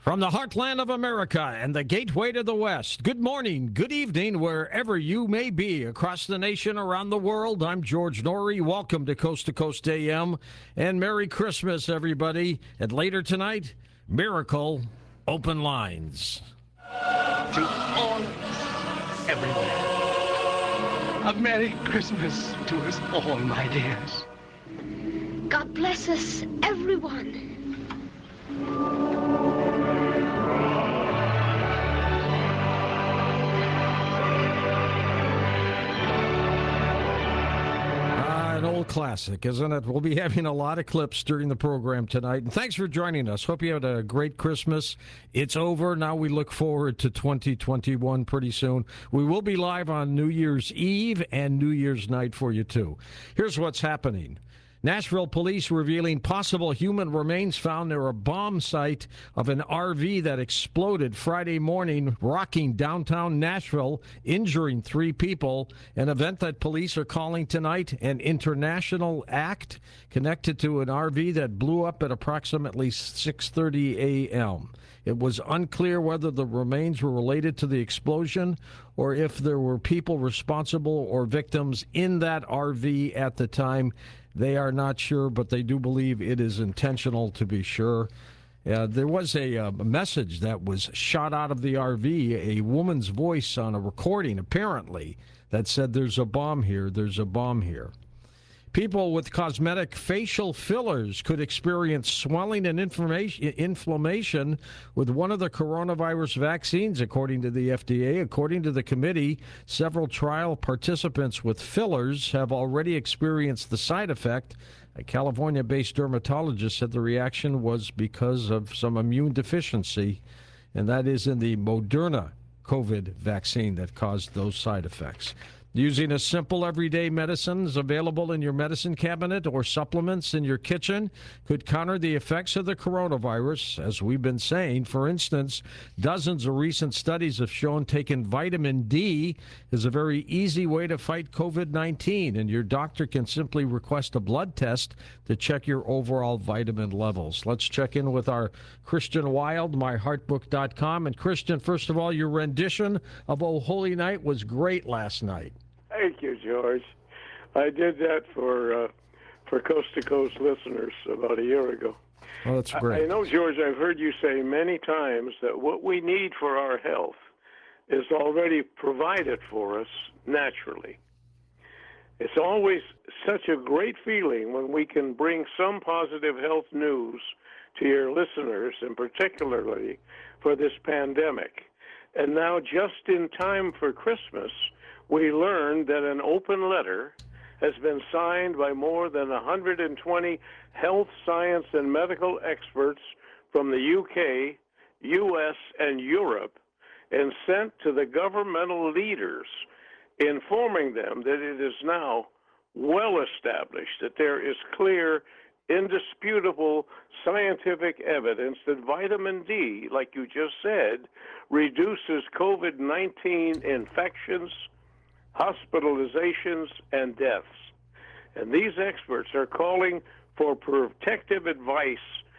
From the heartland of America and the gateway to the West, good morning, good evening, wherever you may be across the nation, around the world. I'm George Norrie. Welcome to Coast AM, and Merry Christmas, everybody. And later tonight, Miracle Open Lines. To all everywhere, a Merry Christmas to us all, my dears. God bless us, everyone. An old classic, isn't it? We'll be having a lot of clips during the program tonight. And thanks for joining us. Hope you had a great Christmas. It's over. Now we look forward to 2021 pretty soon. We will be live on New Year's Eve and New Year's night for you, too. Here's what's happening. Nashville police revealing possible human remains found near a bomb site of an RV that exploded Friday morning, rocking downtown Nashville, injuring 3 people. An event that police are calling tonight an international act connected to an RV that blew up at approximately 6:30 a.m. It was unclear whether the remains were related to the explosion or if there were people responsible or victims in that RV at the time. They are not sure, but they do believe it is intentional, to be sure. There was a message that was shot out of the RV, a woman's voice on a recording, apparently, that said, "There's a bomb here, there's a bomb here." People with cosmetic facial fillers could experience swelling and inflammation with one of the coronavirus vaccines, according to the FDA. According to the committee, several trial participants with fillers have already experienced the side effect. A California-based dermatologist said the reaction was because of some immune deficiency, and that is in the Moderna COVID vaccine that caused those side effects. Using a simple everyday medicines available in your medicine cabinet or supplements in your kitchen could counter the effects of the coronavirus, as we've been saying. For instance, dozens of recent studies have shown taking vitamin D is a very easy way to fight COVID-19, and your doctor can simply request a blood test to check your overall vitamin levels. Let's check in with our Christian Wild, myheartbook.com. And Christian, first of all, your rendition of O Holy Night was great last night. Thank you, George. I did that for Coast to Coast listeners about a year ago. Oh, that's great. I know, George, I've heard you say many times that what we need for our health is already provided for us naturally. It's always such a great feeling when we can bring some positive health news to your listeners, and particularly for this pandemic. And now, just in time for Christmas, we learned that an open letter has been signed by more than 120 health, science, and medical experts from the UK, US, and Europe, and sent to the governmental leaders, informing them that it is now well established that there is clear, indisputable scientific evidence that vitamin D, like you just said, reduces COVID-19 infections, hospitalizations, and deaths. And these experts are calling for protective advice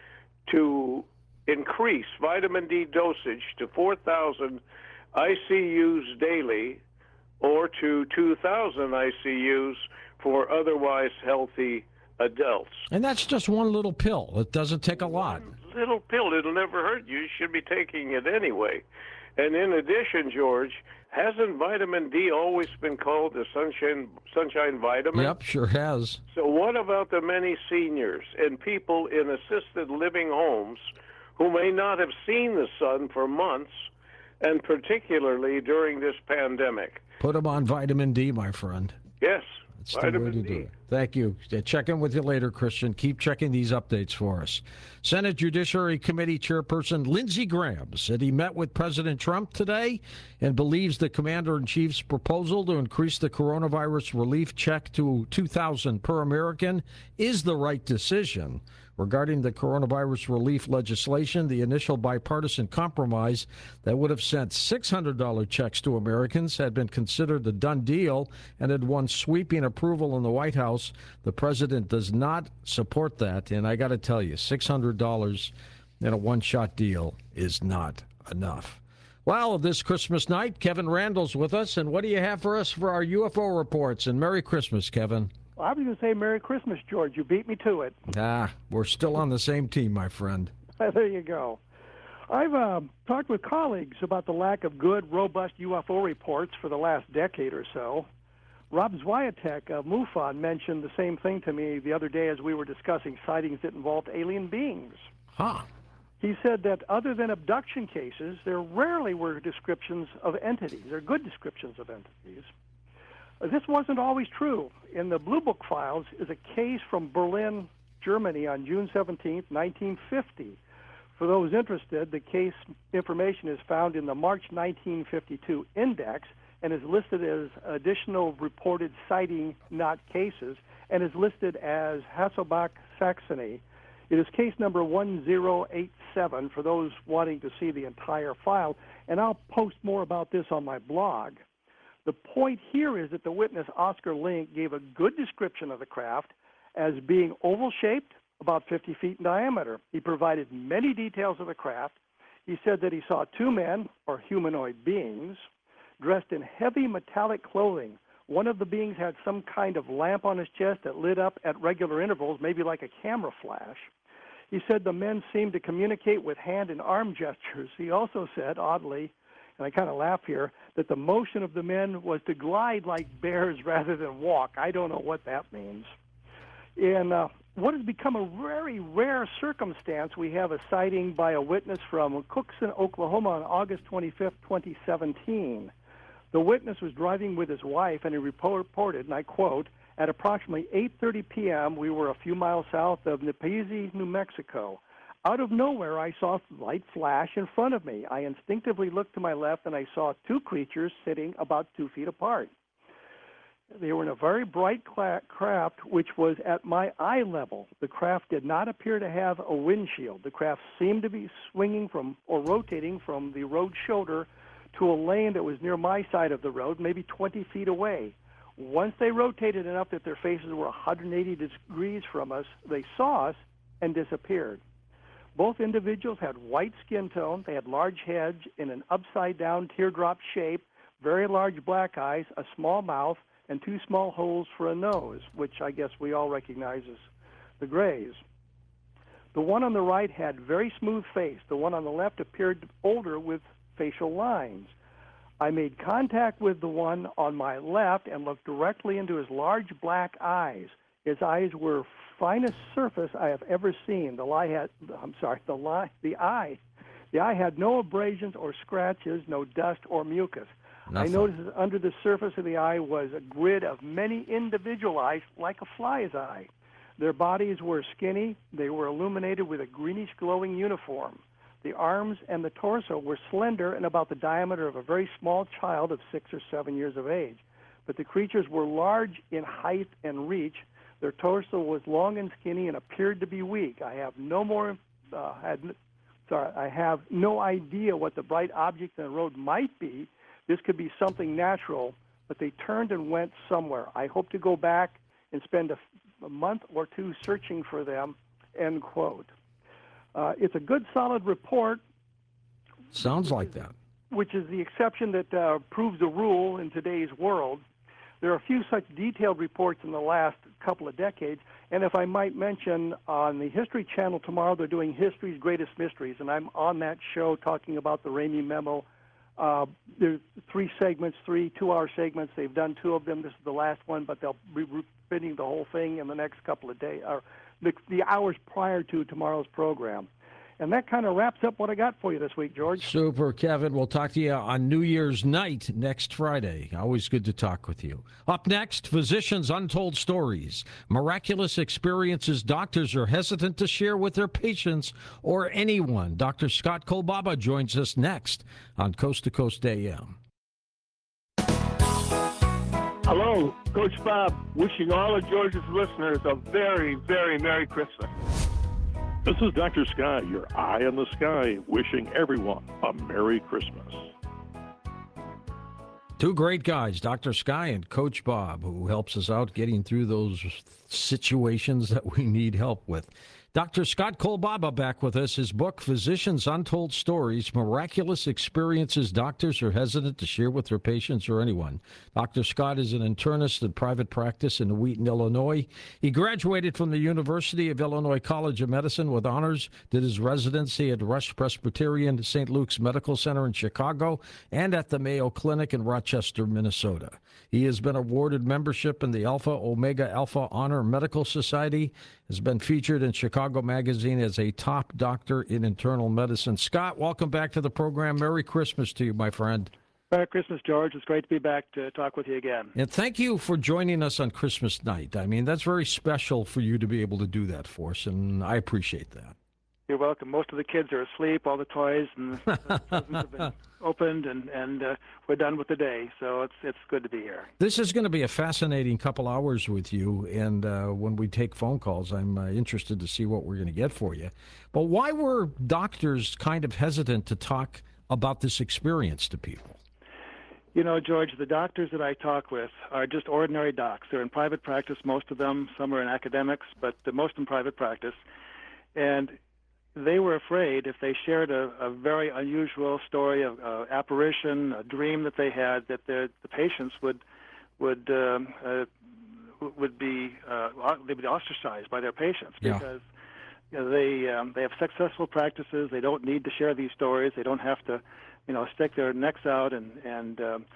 to increase vitamin D dosage to 4,000 ICUs daily or to 2,000 ICUs for otherwise healthy adults. And that's just one little pill. It doesn't take a lot. One little pill. It'll never hurt you. You should be taking it anyway. And in addition, George, hasn't vitamin D always been called the sunshine vitamin? Yep, sure has. So what about the many seniors and people in assisted living homes who may not have seen the sun for months, and particularly during this pandemic? Put them on vitamin D, my friend. Yes. That's the way to do it. Thank you. Check in with you later, Christian. Keep checking these updates for us. Senate Judiciary Committee Chairperson Lindsey Graham said he met with President Trump today and believes the Commander-in-Chief's proposal to increase the coronavirus relief check to $2,000 per American is the right decision. Regarding the coronavirus relief legislation, the initial bipartisan compromise that would have sent $600 checks to Americans had been considered a done deal and had won sweeping approval in the White House. The president does not support that, and I got to tell you, $600 and a one-shot deal is not enough. Well, this Christmas night, Kevin Randall's with us, and what do you have for us for our UFO reports? And Merry Christmas, Kevin. Well, I was going to say Merry Christmas, George. You beat me to it. We're still on the same team, my friend. There you go. I've talked with colleagues about the lack of good, robust UFO reports for the last decade or so. Rob Zwiatek of MUFON mentioned the same thing to me the other day as we were discussing sightings that involved alien beings. He said that other than abduction cases, there rarely were descriptions of entities. They're good descriptions of entities. This wasn't always true. In the Blue Book files is a case from Berlin, Germany on June 17, 1950. For those interested, the case information is found in the March 1952 index and is listed as additional reported sighting, not cases, and is listed as Hasselbach, Saxony. It is case number 1087 for those wanting to see the entire file, and I'll post more about this on my blog. The point here is that the witness, Oscar Link, gave a good description of the craft as being oval-shaped, about 50 feet in diameter. He provided many details of the craft. He said that he saw two men, or humanoid beings, dressed in heavy metallic clothing. One of the beings had some kind of lamp on his chest that lit up at regular intervals, maybe like a camera flash. He said the men seemed to communicate with hand and arm gestures. He also said, oddly, and I kind of laugh here, that the motion of the men was to glide like bears rather than walk. I don't know what that means. In what has become a very rare circumstance, we have a sighting by a witness from Cookson, Oklahoma on August 25th, 2017. The witness was driving with his wife, and he reported, and I quote, at approximately 8:30 p.m., we were a few miles south of Nipizi, New Mexico. Out of nowhere, I saw a light flash in front of me. I instinctively looked to my left, and I saw two creatures sitting about 2 feet apart. They were in a very bright craft, which was at my eye level. The craft did not appear to have a windshield. The craft seemed to be swinging from or rotating from the road shoulder to a lane that was near my side of the road, maybe 20 feet away. Once they rotated enough that their faces were 180 degrees from us, they saw us and disappeared. Both individuals had white skin tone. They had large heads in an upside-down teardrop shape, very large black eyes, a small mouth, and two small holes for a nose, which I guess we all recognize as the Greys. The one on the right had very smooth face. The one on the left appeared older with facial lines. I made contact with the one on my left and looked directly into his large black eyes. His eyes were finest surface I have ever seen. The eye had no abrasions or scratches, no dust or mucus. Nothing. I noticed that under the surface of the eye was a grid of many individual eyes, like a fly's eye. Their bodies were skinny. They were illuminated with a greenish glowing uniform. The arms and the torso were slender and about the diameter of a very small child of 6 or 7 years of age. But the creatures were large in height and reach. Their torso was long and skinny and appeared to be weak. I have no idea what the bright object in the road might be. This could be something natural, but they turned and went somewhere. I hope to go back and spend a month or two searching for them, end quote. It's a good, solid report. Sounds like that. Which is the exception that proves the rule in today's world. There are a few such detailed reports in the last couple of decades, and if I might mention, on the History Channel tomorrow, they're doing History's Greatest Mysteries, and I'm on that show talking about the Ramey Memo. There's 3 segments, 3 two-hour segments. They've done 2 of them. This is the last one, but they'll be repeating the whole thing in the next couple of days, or the hours prior to tomorrow's program. And that kind of wraps up what I got for you this week, George. Super, Kevin. We'll talk to you on New Year's night next Friday. Always good to talk with you. Up next, Physicians' Untold Stories. Miraculous experiences doctors are hesitant to share with their patients or anyone. Dr. Scott Kolbaba joins us next on Coast to Coast AM. Hello, Coach Bob, wishing all of Georgia's listeners a very, very Merry Christmas. This is Dr. Sky, your eye in the sky, wishing everyone a Merry Christmas. Two great guys, Dr. Sky and Coach Bob, who helps us out getting through those situations that we need help with. Dr. Scott Kolbaba back with us. His book, Physicians' Untold Stories, Miraculous Experiences Doctors Are Hesitant to Share with Their Patients or Anyone. Dr. Scott is an internist in private practice in Wheaton, Illinois. He graduated from the University of Illinois College of Medicine with honors, did his residency at Rush Presbyterian St. Luke's Medical Center in Chicago and at the Mayo Clinic in Rochester, Minnesota. He has been awarded membership in the Alpha Omega Alpha Honor Medical Society, has been featured in Chicago Magazine as a top doctor in internal medicine. Scott, welcome back to the program. Merry Christmas to you, my friend. Merry Christmas, George. It's great to be back to talk with you again. And thank you for joining us on Christmas night. I mean, that's very special for you to be able to do that for us, and I appreciate that. You're welcome. Most of the kids are asleep, all the toys and the presents have been opened, and we're done with the day, so it's good to be here. This is going to be a fascinating couple hours with you, and when we take phone calls, I'm interested to see what we're going to get for you. But why were doctors kind of hesitant to talk about this experience to people? You know, George, the doctors that I talk with are just ordinary docs. They're in private practice, most of them. Some are in academics, but most in private practice. And they were afraid if they shared a very unusual story of apparition, a dream that they had, that the patients would be they'd be ostracized by their patients because they have successful practices. They don't need to share these stories. They don't have to stick their necks out and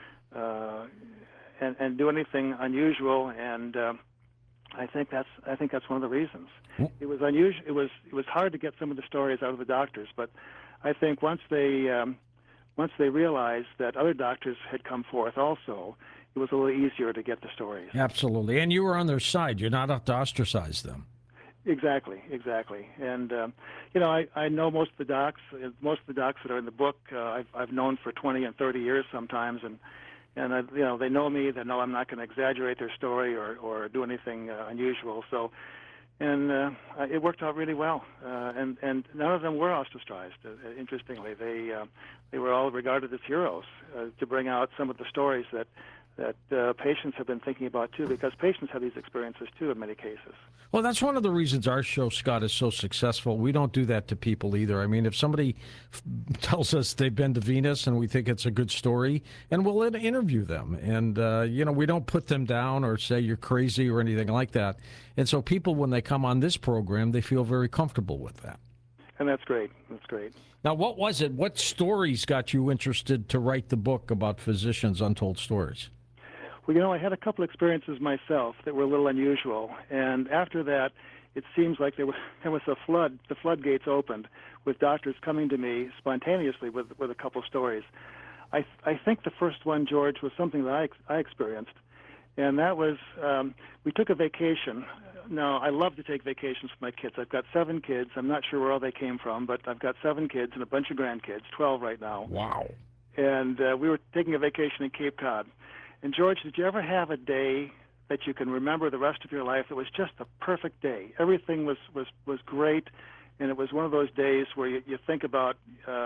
do anything unusual. And I think that's one of the reasons. It was unusual. It was hard to get some of the stories out of the doctors, but I think once they realized that other doctors had come forth also, it was a little easier to get the stories. Absolutely, and you were on their side. You're not out to ostracize them. Exactly. And I know most of the docs. Most of the docs that are in the book, I've known for 20 and 30 years sometimes, and they know me. They know I'm not going to exaggerate their story or do anything unusual. So, and it worked out really well. And none of them were ostracized. Interestingly, they were all regarded as heroes to bring out some of the stories that patients have been thinking about too, because patients have these experiences too in many cases. Well, that's one of the reasons our show, Scott, is so successful. We don't do that to people either. I mean, if somebody tells us they've been to Venus and we think it's a good story, and we'll interview them. And, we don't put them down or say you're crazy or anything like that. And so people, when they come on this program, they feel very comfortable with that. And that's great. Now, what was it? What stories got you interested to write the book about Physicians' Untold Stories? Well, I had a couple experiences myself that were a little unusual, and after that, it seems like there was a flood. The floodgates opened with doctors coming to me spontaneously with a couple stories. I think the first one, George, was something that I experienced, and that was we took a vacation. Now, I love to take vacations with my kids. I've got 7 kids. I'm not sure where all they came from, but I've got 7 kids and a bunch of grandkids, 12 right now. Wow. And we were taking a vacation in Cape Cod. And, George, did you ever have a day that you can remember the rest of your life that was just a perfect day? Everything was great, and it was one of those days where you think about,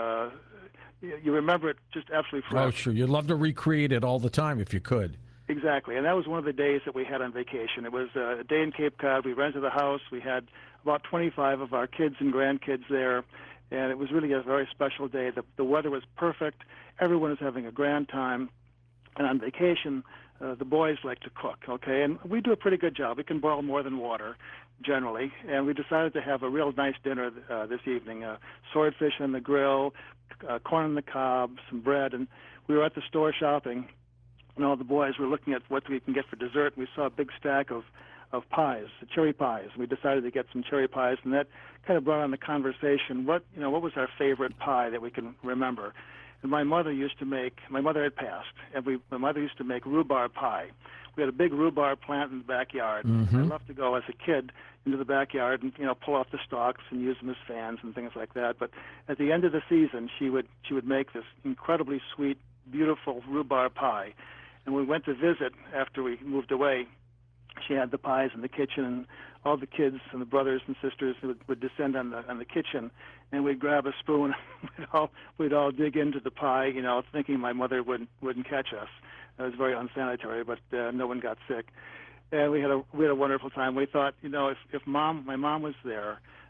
you remember it just absolutely forever. Oh, sure. You'd love to recreate it all the time if you could. Exactly, and that was one of the days that we had on vacation. It was a day in Cape Cod. We rented a house. We had about 25 of our kids and grandkids there, and it was really a very special day. The weather was perfect. Everyone was having a grand time. And on vacation, the boys like to cook, okay? And we do a pretty good job. We can boil more than water, generally. And we decided to have a real nice dinner this evening, swordfish on the grill, corn on the cob, some bread. And we were at the store shopping, and all the boys were looking at what we can get for dessert. And we saw a big stack of pies, cherry pies. We decided to get some cherry pies, and that kind of brought on the conversation. What was our favorite pie that we can remember? And my mother had passed, and my mother used to make rhubarb pie. We had a big rhubarb plant in the backyard. Mm-hmm. I loved to go as a kid into the backyard and pull off the stalks and use them as fans and things like that. But at the end of the season, she would make this incredibly sweet, beautiful rhubarb pie. And we went to visit after we moved away. She had the pies in the kitchen, and all the kids and the brothers and sisters would descend on the kitchen, and we'd grab a spoon. we'd all dig into the pie, thinking my mother wouldn't catch us. It was very unsanitary, but no one got sick, and we had a wonderful time. We thought, if my mom was there,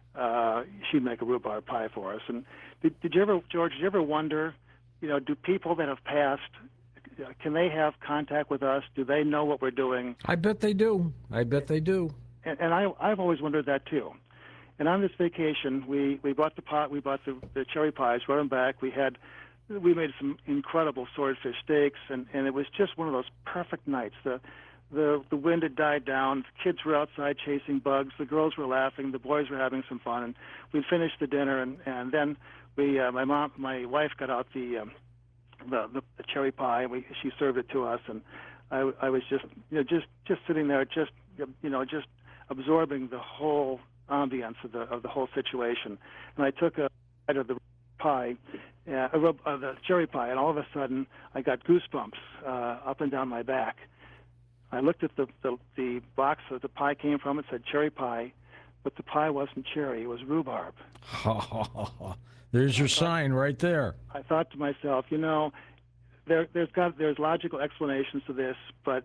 she'd make a rhubarb pie for us. And did you ever, George? Did you ever wonder, do people that have passed, can they have contact with us? Do they know what we're doing? I bet they do. And I've always wondered that too. And on this vacation, we bought the pot, we bought the cherry pies, brought them back. We made some incredible swordfish steaks, and it was just one of those perfect nights. The wind had died down. The kids were outside chasing bugs. The girls were laughing. The boys were having some fun. And we finished the dinner, and then my wife got out the cherry pie. She served it to us, and I was just sitting there, just absorbing the whole ambience of the whole situation. And I took a bite of the pie, the cherry pie, and all of a sudden I got goosebumps up and down my back. I looked at the box that the pie came from. It said cherry pie, but the pie wasn't cherry. It was rhubarb. There's your sign right there. I thought to myself, there's logical explanations to this, but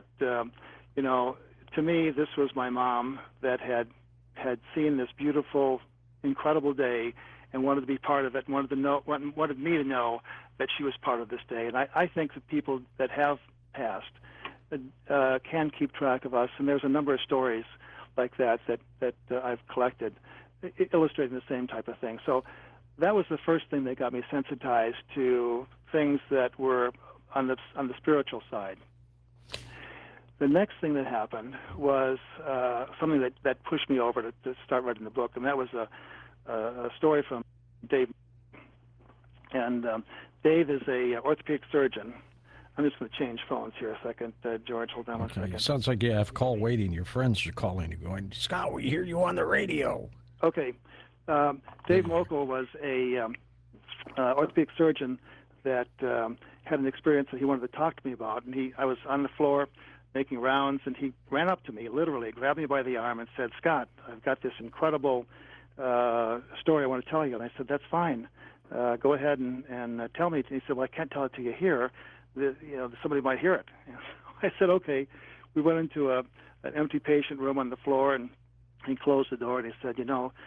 to me, this was my mom that had seen this beautiful, incredible day and wanted to be part of it, and wanted me to know that she was part of this day. And I think that people that have passed can keep track of us, and there's a number of stories like that I've collected illustrating the same type of thing. So that was the first thing that got me sensitized to things that were on the spiritual side. The next thing that happened was something that pushed me over to start writing the book, and that was a story from Dave. And Dave is a orthopedic surgeon. I'm just going to change phones here a second, George. Hold on one second. Sounds like you have call waiting. Your friends are calling you, going, Scott, we hear you on the radio. Okay. Dave Mokel was a orthopedic surgeon that had an experience that he wanted to talk to me about. And I was on the floor making rounds, and he ran up to me, literally grabbed me by the arm and said, Scott, I've got this incredible story I want to tell you. And I said, that's fine. Go ahead and tell me. And he said, well, I can't tell it to you here. Somebody might hear it. I said, okay. We went into an empty patient room on the floor, and he closed the door, and he said,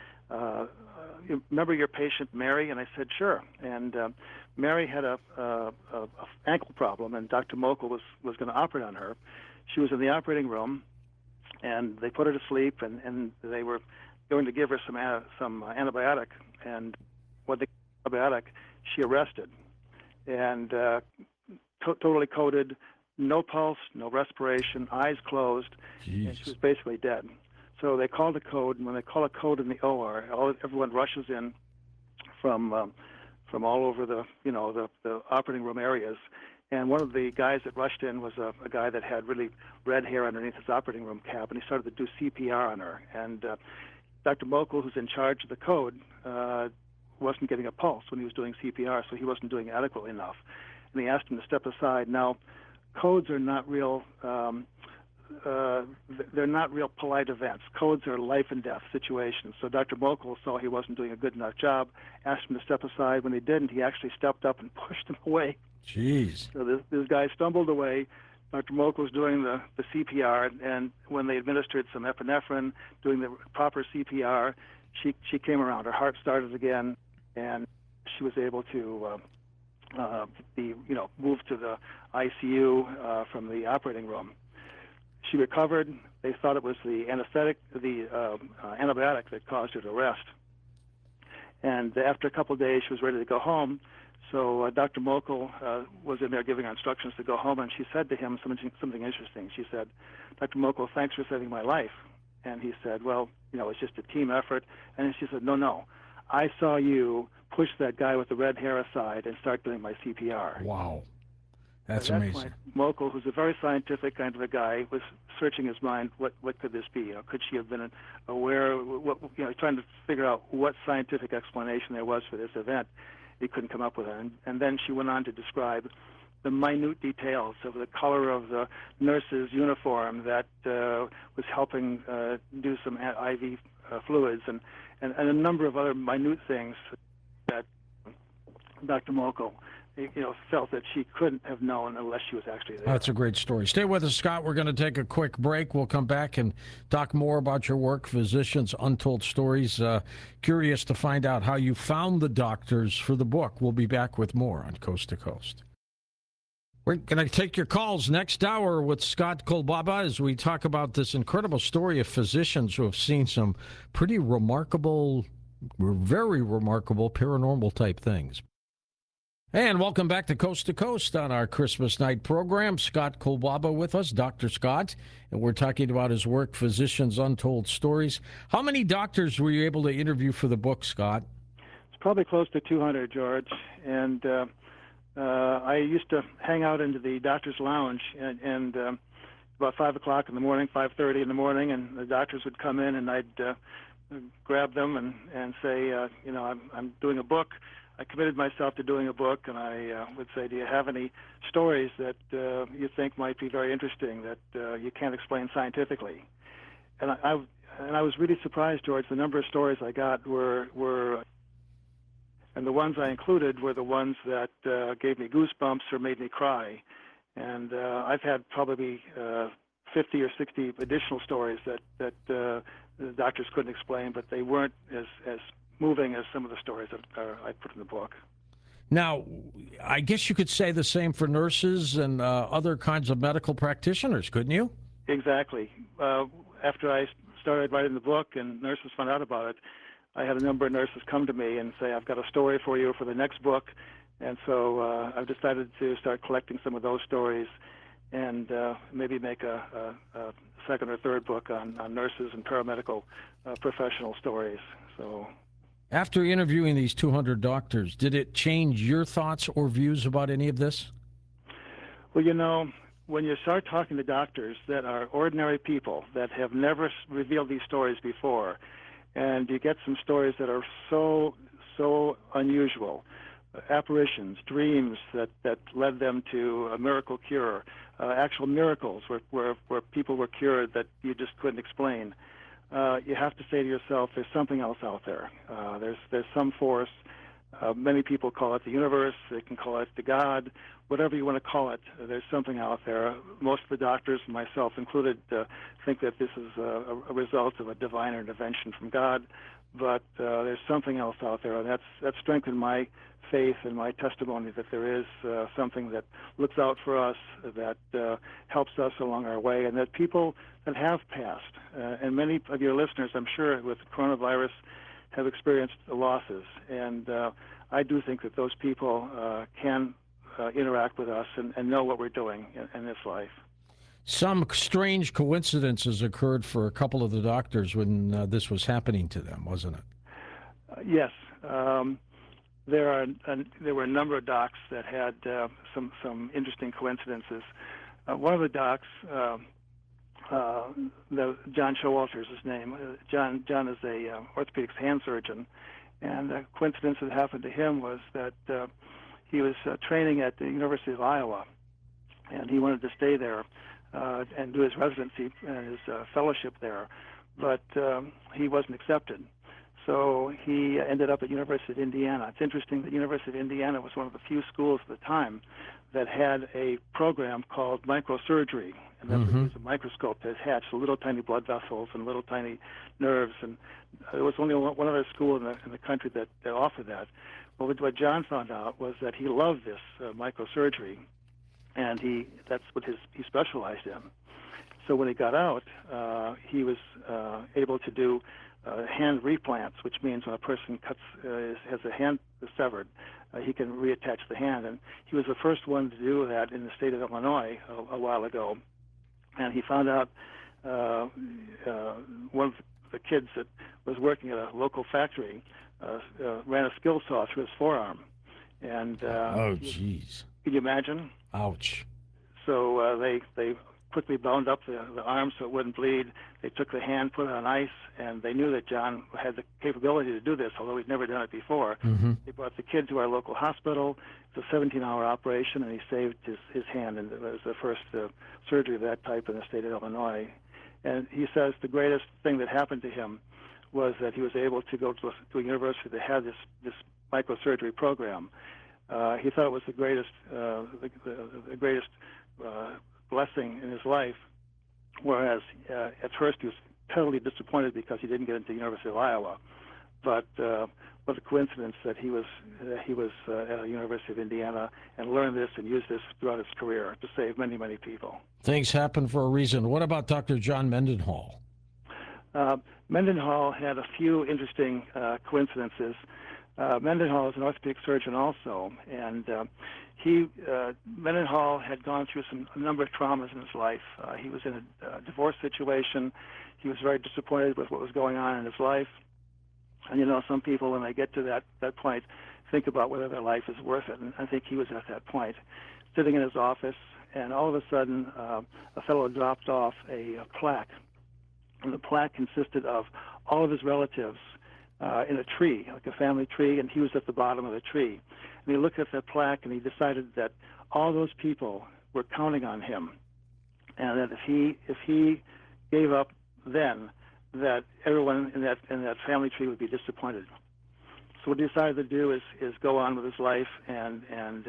you remember your patient Mary? And I said, sure. And Mary had a ankle problem, and Dr. Mokel was going to operate on her. She was in the operating room, and they put her to sleep, and they were going to give her some antibiotic. And when they gave her antibiotic, she arrested, and totally coded, no pulse, no respiration, eyes closed, Jeez. And she was basically dead. So they called a code, and when they call a code in the OR, everyone rushes in from all over the operating room areas. And one of the guys that rushed in was a guy that had really red hair underneath his operating room cap, and he started to do CPR on her. And Dr. Mokel, who's in charge of the code, wasn't getting a pulse when he was doing CPR, so he wasn't doing adequately enough. And he asked him to step aside. Now, codes are not real. They're not real polite events. Codes are life and death situations. So Dr. Mokel saw he wasn't doing a good enough job, asked him to step aside. When he didn't, he actually stepped up and pushed him away. Jeez. So this guy stumbled away. Dr. Mokel was doing the CPR, and when they administered some epinephrine, doing the proper CPR, she came around. Her heart started again, and she was able to be moved to the ICU from the operating room. She recovered. They thought it was the antibiotic that caused her to arrest. And after a couple of days, she was ready to go home. So Dr. Mokel was in there giving her instructions to go home, and she said to him something interesting. She said, Dr. Mokel, thanks for saving my life. And he said, well, it's just a team effort. And she said, no, I saw you push that guy with the red hair aside and start doing my CPR. Wow. That's At that amazing. point, Mokel, who's a very scientific kind of a guy, was searching his mind. What could this be? Could she have been aware? Trying to figure out what scientific explanation there was for this event. He couldn't come up with it. And then she went on to describe the minute details of the color of the nurse's uniform that was helping do some IV fluids and a number of other minute things that Dr. Mokel felt that she couldn't have known unless she was actually there. That's a great story. Stay with us, Scott. We're going to take a quick break. We'll come back and talk more about your work, Physicians Untold Stories. Curious to find out how you found the doctors for the book. We'll be back with more on Coast to Coast. We're going to take your calls next hour with Scott Kolbaba as we talk about this incredible story of physicians who have seen some pretty remarkable, very remarkable paranormal type things. And welcome back to Coast on our Christmas night program. Scott Kolbaba with us, Dr. Scott, and we're talking about his work, Physicians Untold Stories. How many doctors were you able to interview for the book, Scott? It's probably close to 200, George, and I used to hang out into the doctor's lounge and about 5 o'clock in the morning, 5:30 in the morning, and the doctors would come in, and I'd grab them and say, I'm doing a book. I committed myself to doing a book, and I would say, do you have any stories that you think might be very interesting that you can't explain scientifically? And I was really surprised, George. The number of stories I got were and the ones I included were the ones that gave me goosebumps or made me cry. And I've had probably 50 or 60 additional stories that the doctors couldn't explain, but they weren't as moving as some of the stories that I put in the book. Now, I guess you could say the same for nurses and other kinds of medical practitioners, couldn't you? Exactly. After I started writing the book and nurses found out about it, I had a number of nurses come to me and say, I've got a story for you for the next book. And so I've decided to start collecting some of those stories and maybe make a second or third book on nurses and paramedical professional stories. So, after interviewing these 200 doctors, did it change your thoughts or views about any of this? Well, when you start talking to doctors that are ordinary people that have never revealed these stories before, and you get some stories that are so unusual, apparitions, dreams that led them to a miracle cure, actual miracles where people were cured that you just couldn't explain. You have to say to yourself, there's something else out there. There's some force. Many people call it the universe. They can call it the God, whatever you want to call it. There's something out there. Most of the doctors, myself included, think that this is a result of a divine intervention from God. But there's something else out there, and that's strengthened my faith and my testimony that there is something that looks out for us, that helps us along our way, and that people that have passed, and many of your listeners, I'm sure, with coronavirus, have experienced losses. And I do think that those people can interact with us and know what we're doing in this life. Some strange coincidences occurred for a couple of the doctors when this was happening to them, wasn't it? Yes. There were a number of docs that had some interesting coincidences. One of the docs, John Showalter is his name. John is a orthopedic hand surgeon, and a coincidence that happened to him was that he was training at the University of Iowa, and he wanted to stay there and do his residency and his fellowship there, but he wasn't accepted. So he ended up at University of Indiana. It's interesting that University of Indiana was one of the few schools at the time that had a program called microsurgery, and that would use a microscope to hatch little tiny blood vessels and little tiny nerves. And there was only one other school in the country that offered that. Well, what John found out was that he loved this microsurgery, and that's what he specialized in. So when he got out, he was able to do hand replants, which means when a person has a hand severed, he can reattach the hand. And he was the first one to do that in the state of Illinois a while ago. And he found out one of the kids that was working at a local factory ran a skill saw through his forearm. And oh, jeez. Can you imagine? Ouch. So they quickly bound up the arm so it wouldn't bleed. They took the hand, put it on ice, and they knew that John had the capability to do this, although he'd never done it before. They brought the kid to our local hospital. It's a 17-hour operation, and he saved his hand, and it was the first surgery of that type in the state of Illinois. And he says the greatest thing that happened to him was that he was able to go to a university that had this microsurgery program. He thought it was the greatest blessing in his life, whereas at first he was totally disappointed because he didn't get into the University of Iowa. But what a coincidence that he was at the University of Indiana and learned this and used this throughout his career to save many, many people. Things happen for a reason. What about Dr. John Mendenhall? Mendenhall had a few interesting coincidences. Mendenhall is an orthopedic surgeon also, and Mendenhall had gone through a number of traumas in his life. He was in a divorce situation. He was very disappointed with what was going on in his life. And some people, when they get to that point, think about whether their life is worth it. And I think he was at that point, sitting in his office, and all of a sudden, a fellow dropped off a plaque. And the plaque consisted of all of his relatives in a tree, like a family tree, and he was at the bottom of the tree. And he looked at that plaque, and he decided that all those people were counting on him, and that if he gave up then, that everyone in that family tree would be disappointed. So what he decided to do is go on with his life, and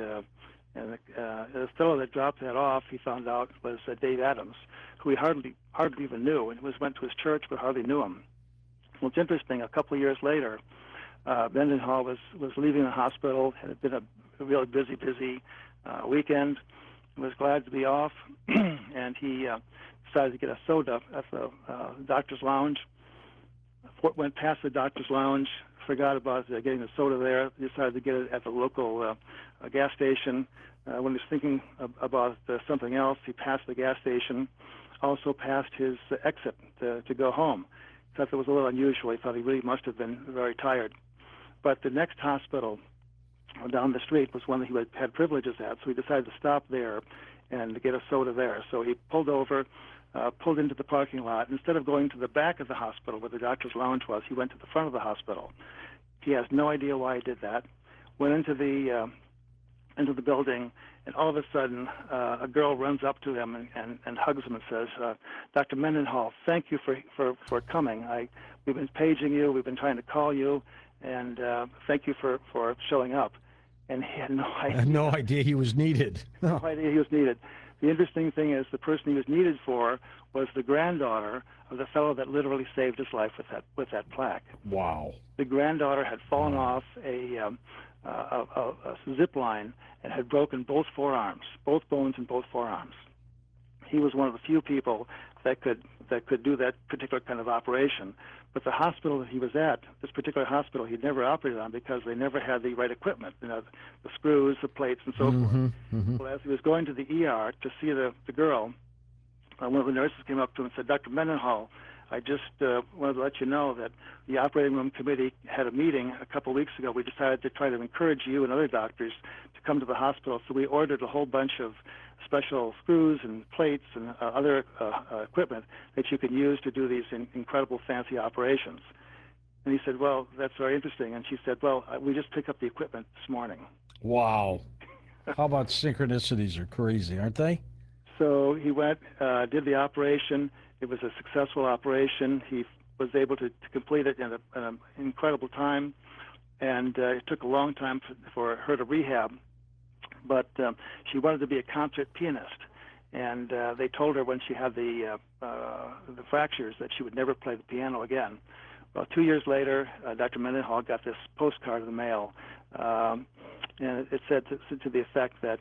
the fellow that dropped that off, he found out, was Dave Adams, who he hardly even knew, and went to his church but hardly knew him. Well, it's interesting. A couple of years later, Mendenhall was leaving the hospital. It had been a really busy weekend. He was glad to be off, and he decided to get a soda at the doctor's lounge. Went past the doctor's lounge, forgot about getting the soda there, decided to get it at the local gas station. When he was thinking about something else, he passed the gas station, also passed his exit to go home. Thought that was a little unusual. He thought he really must have been very tired. But the next hospital down the street was one that he had privileges at, so he decided to stop there and to get a soda there. So he pulled over, pulled into the parking lot. Instead of going to the back of the hospital where the doctor's lounge was, he went to the front of the hospital. He has no idea why he did that. Went into the building, and all of a sudden, a girl runs up to him and hugs him and says, "Dr. Mendenhall, thank you for coming. We've been paging you. We've been trying to call you, and thank you for showing up." And he had no idea. I had no idea he was needed. No idea he was needed. The interesting thing is the person he was needed for was the granddaughter of the fellow that literally saved his life with that plaque. Wow. The granddaughter had fallen off a zip line and had broken both forearms, both bones in both forearms. He was one of the few people that could do that particular kind of operation. But the hospital that he was at, this particular hospital, he'd never operated on because they never had the right equipment, the screws, the plates, and so forth. Mm-hmm. Well, as he was going to the ER to see the girl, one of the nurses came up to him and said, "Dr. Mendenhall, I just wanted to let you know that the operating room committee had a meeting a couple of weeks ago. We decided to try to encourage you and other doctors to come to the hospital, so we ordered a whole bunch of special screws and plates and other equipment that you can use to do these incredible fancy operations." And he said, "Well, that's very interesting." And she said, "Well, we just picked up the equipment this morning." Wow. How about synchronicities are crazy, aren't they? So he went, did the operation. It was a successful operation. He was able to complete it in an incredible time, and it took a long time for her to rehab. But she wanted to be a concert pianist, and they told her when she had the fractures that she would never play the piano again. Well, 2 years later, Dr. Mendenhall got this postcard in the mail, and it said to the effect that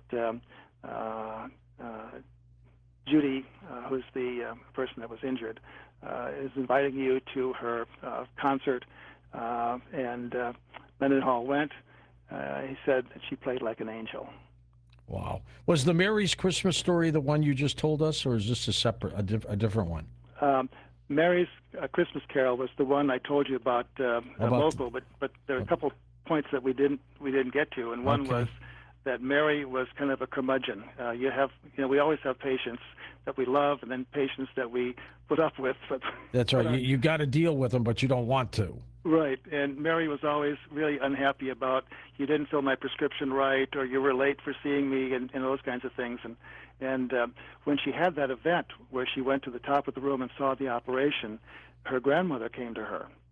Judy, who's the person that was injured, is inviting you to her concert, and Mendenhall went. He said that she played like an angel. Wow. Was the Mary's Christmas Story the one you just told us, or is this a different one? Mary's Christmas Carol was the one I told you about local, but there are a couple points that we didn't get to, and one was that Mary was kind of a curmudgeon. We always have patients that we love, and then patients that we put up with. But that's right. You got to deal with them, but you don't want to. Right. And Mary was always really unhappy about, "You didn't fill my prescription right," or "You were late for seeing me," and those kinds of things. And when she had that event where she went to the top of the room and saw the operation, her grandmother came to her.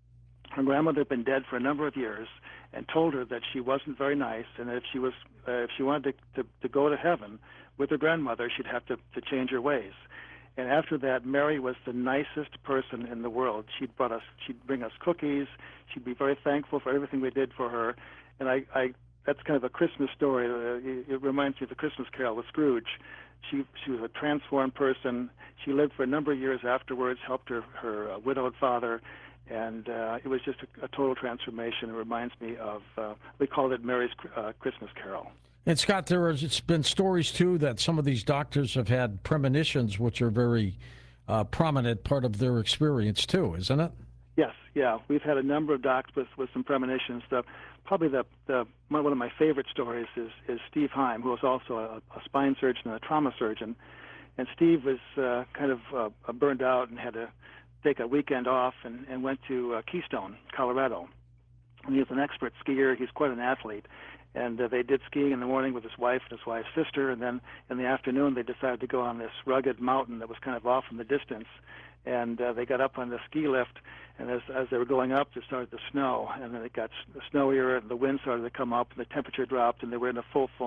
Her grandmother had been dead for a number of years, and told her that she wasn't very nice, and that if she wanted to go to heaven with her grandmother, she'd have to change her ways. And after that, Mary was the nicest person in the world. She'd bring us cookies. She'd be very thankful for everything we did for her. And that's kind of a Christmas story. It reminds me of the Christmas Carol with Scrooge. She was a transformed person. She lived for a number of years afterwards, helped her widowed father, and it was just a total transformation. It reminds me of, we called it Mary's Christmas Carol. And Scott, it's been stories, too, that some of these doctors have had premonitions, which are very prominent part of their experience, too, isn't it? Yes, yeah. We've had a number of docs with some premonitions. Probably one of my favorite stories is Steve Heim, who was also a spine surgeon and a trauma surgeon. And Steve was kind of burned out and had to take a weekend off and went to Keystone, Colorado. And he was an expert skier. He's quite an athlete. And they did skiing in the morning with his wife and his wife's sister, and then in the afternoon they decided to go on this rugged mountain that was kind of off in the distance. And they got up on the ski lift, and as they were going up, it started to snow, and then it got snowier, and the wind started to come up, and the temperature dropped, and they were in a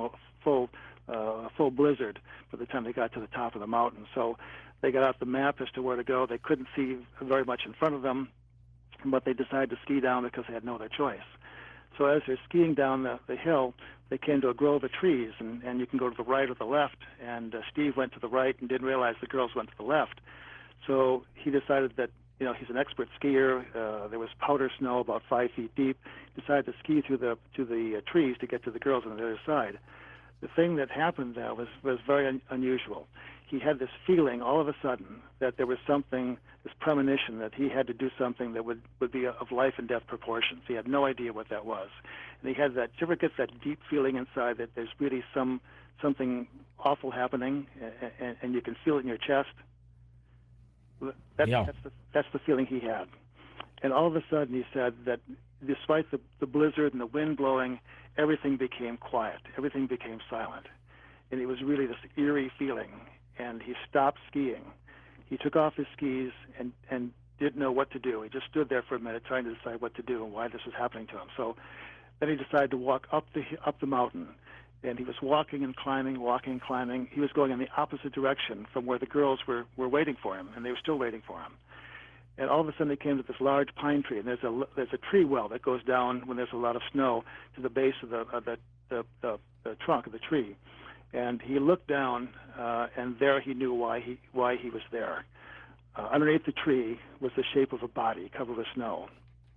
full blizzard by the time they got to the top of the mountain. So they got out the map as to where to go. They couldn't see very much in front of them, but they decided to ski down because they had no other choice. So as they're skiing down the hill, they came to a grove of trees, and you can go to the right or the left. And Steve went to the right and didn't realize the girls went to the left. So he decided that, he's an expert skier. There was powder snow about 5 feet deep. Decided to ski through the trees to get to the girls on the other side. The thing that happened there was very unusual. He had this feeling all of a sudden that there was something, this premonition that he had to do something that would be of life and death proportions. He had no idea what that was. And he had that, do you ever get that deep feeling inside that there's really something awful happening, and you can feel it in your chest? That's the feeling he had. And all of a sudden he said that despite the blizzard and the wind blowing, everything became quiet. Everything became silent. And it was really this eerie feeling. And he stopped skiing. He took off his skis and didn't know what to do. He just stood there for a minute trying to decide what to do and why this was happening to him. So then he decided to walk up the mountain. And he was walking and climbing. He was going in the opposite direction from where the girls were waiting for him, and they were still waiting for him. And all of a sudden, they came to this large pine tree, and there's a tree well that goes down when there's a lot of snow to the base of the trunk of the tree. And he looked down, and there he knew why he was there. Underneath the tree was the shape of a body covered with snow.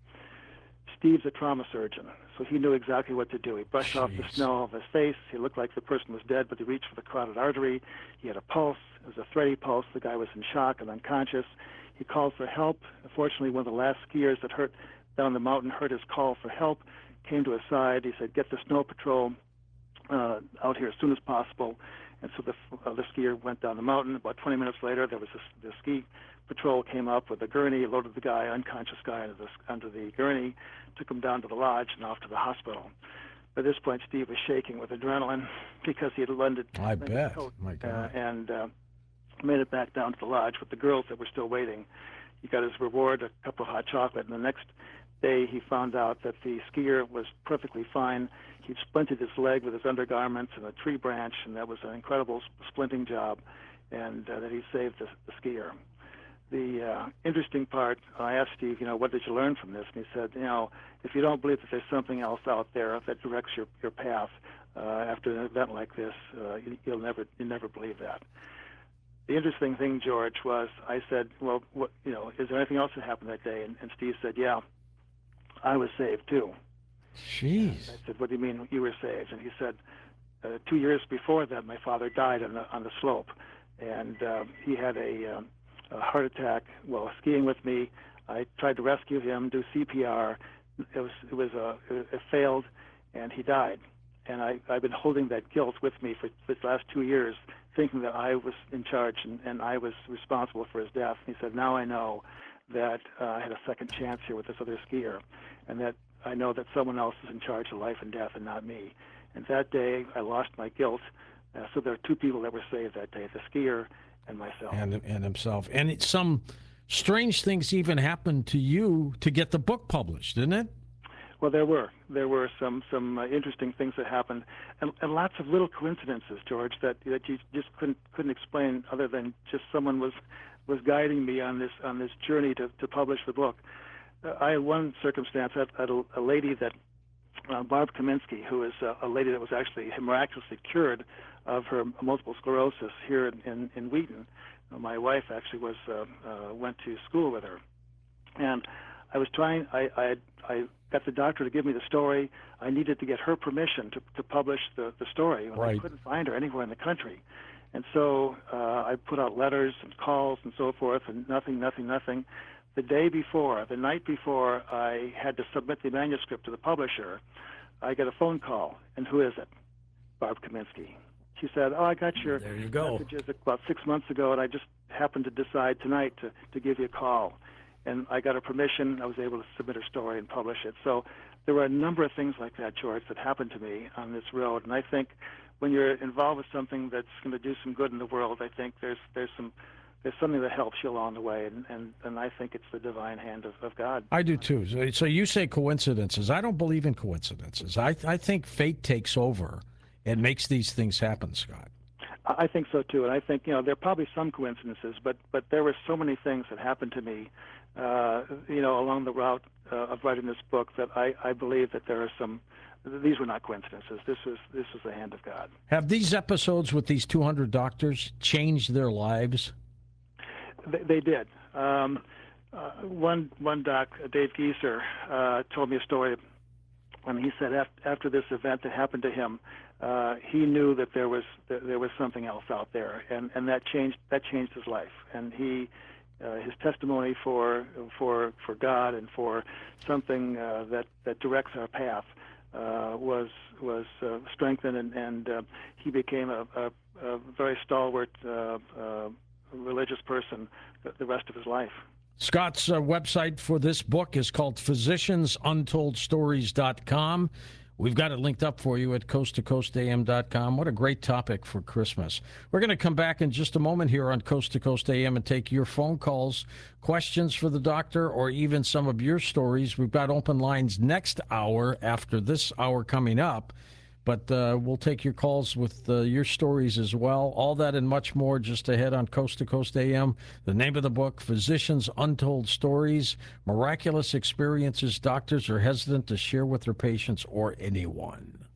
Steve's a trauma surgeon, so he knew exactly what to do. He brushed off the snow off his face. He looked like the person was dead, but he reached for the carotid artery. He had a pulse. It was a thready pulse. The guy was in shock and unconscious. He called for help. Unfortunately, one of the last skiers that down the mountain heard his call for help, came to his side. He said, "Get the snow patrol out here as soon as possible." And so the skier went down the mountain. About 20 minutes later, there was the ski patrol came up with a gurney, loaded the unconscious guy under the gurney, took him down to the lodge and off to the hospital. By this point, Steve was shaking with adrenaline because he had lended his coat, my God. and made it back down to the lodge with the girls that were still waiting. He got his reward, a cup of hot chocolate, and the next day he found out that the skier was perfectly fine. He'd splinted his leg with his undergarments and a tree branch, and that was an incredible splinting job, and that he saved the skier. The interesting part, I asked Steve, what did you learn from this? And he said, if you don't believe that there's something else out there that directs your path after an event like this, you'll never believe that. The interesting thing, George, was I said, well, is there anything else that happened that day? And Steve said, yeah, I was saved too. Jeez. I said, what do you mean you were saved? And he said, 2 years before that, my father died on the slope, and he had a heart attack while skiing with me. I tried to rescue him, do CPR. It failed, and he died. And I've been holding that guilt with me for the last 2 years, thinking that I was in charge and I was responsible for his death. And he said, now I know that I had a second chance here with this other skier, and that I know that someone else is in charge of life and death and not me. And that day, I lost my guilt. So there are two people that were saved that day, the skier and myself. And himself. And some strange things even happened to you to get the book published, didn't it? Well, there were some interesting things that happened, and lots of little coincidences, George, that you just couldn't explain, other than just someone was guiding me on this journey to publish the book. I had one circumstance. I had a lady that Barb Kaminsky, who is a lady that was actually miraculously cured of her multiple sclerosis here in Wheaton. My wife actually went to school with her, and I was trying. I got the doctor to give me the story. I needed to get her permission to publish the story. Right. I couldn't find her anywhere in the country, and so I put out letters and calls and so forth, and nothing. The night before I had to submit the manuscript to the publisher, I get a phone call, and who is it? Barb Kaminsky. She said, "Oh, I got your messages about 6 months ago, and I just happened to decide tonight to give you a call." And I got her permission. I was able to submit her story and publish it. So there were a number of things like that, George, that happened to me on this road. And I think when you're involved with something that's going to do some good in the world, I think there's something that helps you along the way, and I think it's the divine hand of God. I do too. So you say coincidences. I don't believe in coincidences. I think fate takes over and makes these things happen, Scott. I think so too, and I think there are probably some coincidences, but there were so many things that happened to me, along the route of writing this book, that I believe that there are some. These were not coincidences. This was the hand of God. Have these episodes with these 200 doctors changed their lives? They did. One doc, Dave Gieser, told me a story, and he said after this event that happened to him, he knew that there was something else out there, and that changed his life. And his testimony for God and for something that directs our path was strengthened, and he became a very stalwart religious person the rest of his life. Scott's website for this book is called physiciansuntoldstories.com. We've got it linked up for you at coasttocoastam.com. What a great topic for Christmas. We're going to come back in just a moment here on Coast to Coast AM and take your phone calls, questions for the doctor, or even some of your stories. We've got open lines next hour after this hour coming up. But we'll take your calls with your stories as well. All that and much more just ahead on Coast to Coast AM. The name of the book, Physicians' Untold Stories, Miraculous Experiences Doctors Are Hesitant to Share with Their Patients or Anyone.